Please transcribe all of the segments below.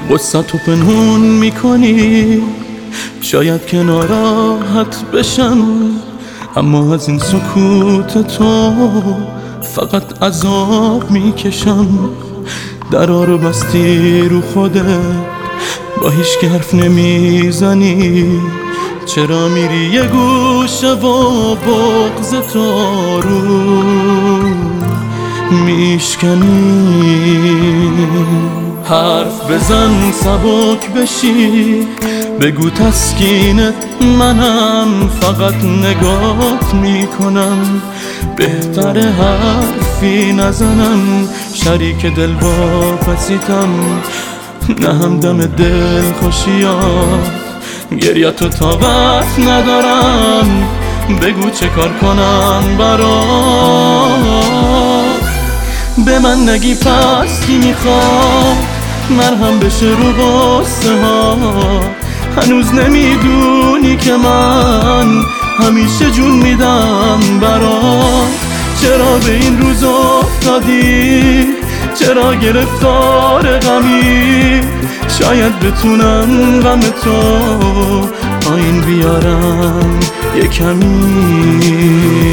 غصه‌تو پنهون میکنی، شاید که ناراحت بشم، اما از این سکوت تو فقط عذاب میکشم. درا رو بستی رو خودت، با هیچ که حرف نمیزنی، چرا میری یه گوشه و بغض تو رو میشکنی؟ حرف بزن سبک بشی، بگو تسکینت منم، فقط نگات میکنم. بهتره حرفی نزنم، شریک دل واپسیتم، نه همدم دل خوشیات. گریه‌تو طاقت ندارم، بگو چه کار کنم برات. به من نگی پس کی میخواد مرهم بشه رو غصه ها؟ هنوز نمیدونی که من همیشه جون میدم برات. چرا به این روز افتادی؟ چرا گرفتار غمی؟ شاید بتونم غم تو پایین بیارم یه کمی.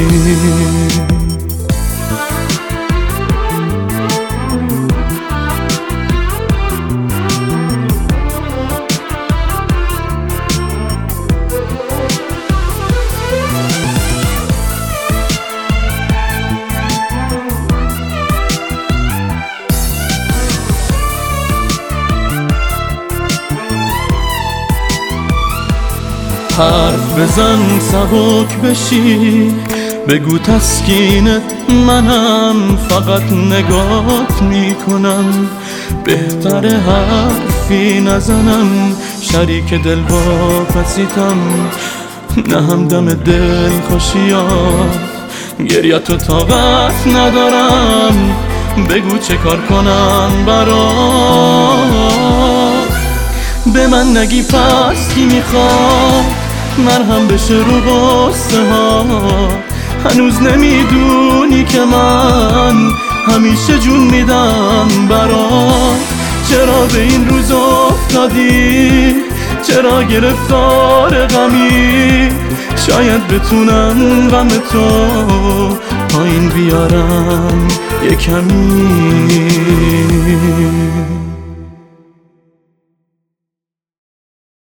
حرف بزن سبک بشی، بگو تسکینت منم، فقط نگات میکنم. بهتره حرفی نزنم، شریک دل واپسیتم، نه همدم دل خوشیات. گریه‌تو طاقت ندارم، بگو چه کار کنم برات. به من نگی پس کی میخواد مرهم بشه رو غصه ها؟ هنوز نمیدونی که من همیشه جون میدم برات. چرا به این روز افتادی؟ چرا گرفتار غمی؟ شاید بتونم غم تو پایین بیارم یه کمی.